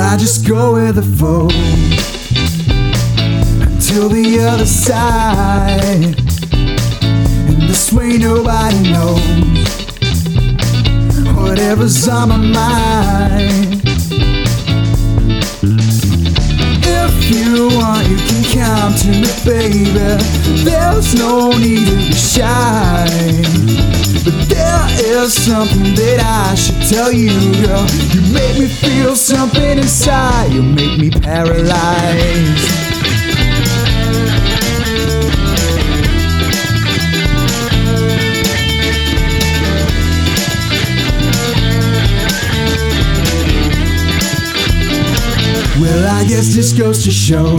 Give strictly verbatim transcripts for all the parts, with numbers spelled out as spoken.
I just go with the flow until the other side. And this way nobody knows whatever's on my mind. If you want, you can come to me, baby. There's no need to be shy. But there is something that I should tell you, girl. You make me feel something inside. You make me paralyzed. Well, I guess this goes to show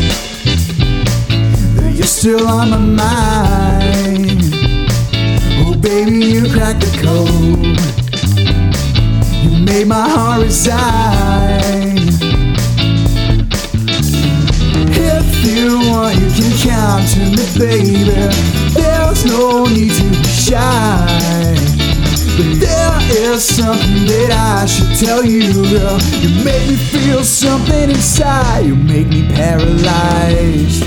that you're still on my mind. Oh baby, you cracked the code. You made my heart resign. If you want, you can come to me, baby. There's no need to be shy. But there is something that I should tell you, girl. You make me feel something inside. You make me paralyzed.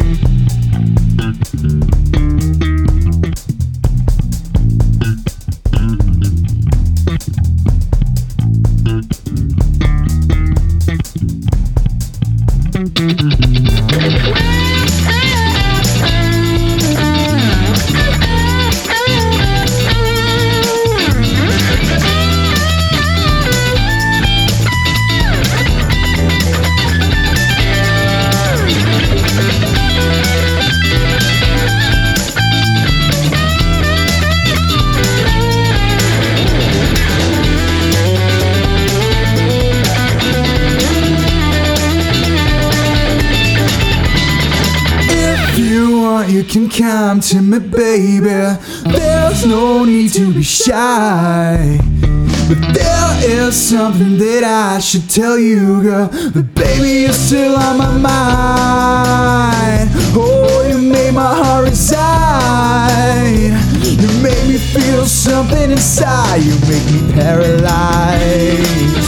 You can come to me, baby. There's no need to be shy. But there is something that I should tell you, girl. But baby, you're still on my mind. Oh, you made my heart resign. You make me feel something inside. You make me paralyzed.